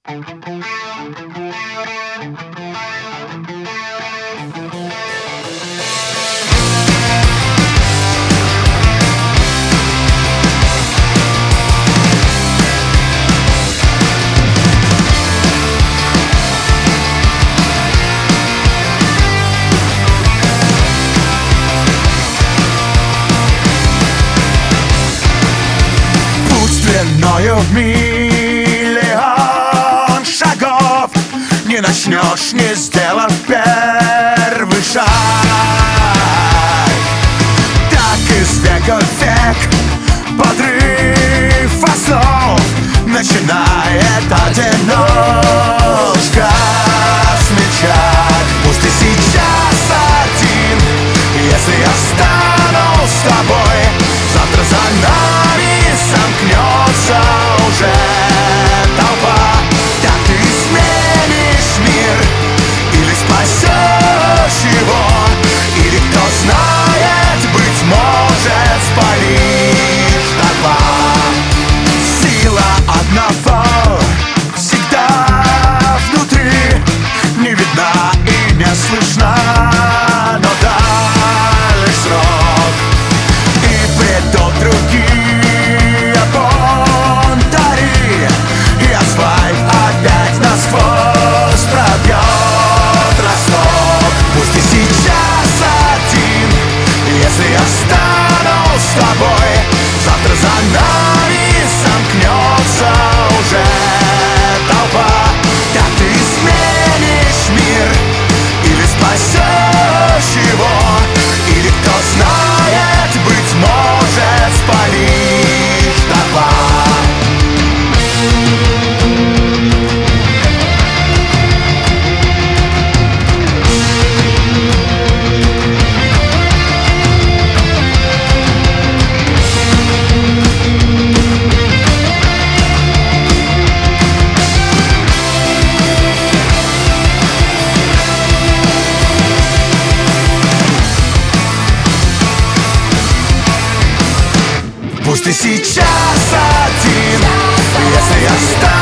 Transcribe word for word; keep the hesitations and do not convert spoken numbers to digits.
Длиною в миллион шагов не начнешь, не сделав первый шаг. Так из века в век подрыв основ начинает одиночка смельчак. Пусть ты сейчас один, если я встану с тобой, завтра за нами сомкнется уже толпа. Так ты изменишь мир или спасешь его, или кто знает, быть может, спалишь дотла. Сила одного всегда внутри, не видна и не слышна, но дай лишь срок, и придут другие насквозь пробьет росток. Пусть ты сейчас один, если я встану с тобой, завтра за нами сомкнется уже толпа. Так ты изменишь мир или спасешь его, или кто знает, быть может, спалишь дотла. Пусть ты сейчас один, если я встану